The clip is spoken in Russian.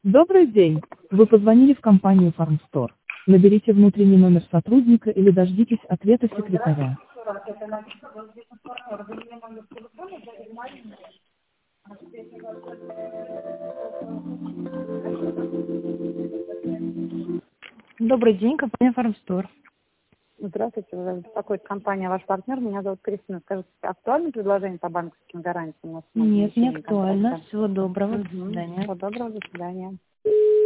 Добрый день. Вы позвонили в компанию FarmStore. Наберите внутренний номер сотрудника или дождитесь ответа секретаря. Добрый день, компания FarmStore. Здравствуйте, вас беспокоит компания «Ваш партнер». Меня зовут Кристина. Скажите, актуально предложение по банковским гарантиям? У нас Нет, не начало актуально. контракта. Всего доброго. До Угу. свидания. Всего доброго, до свидания.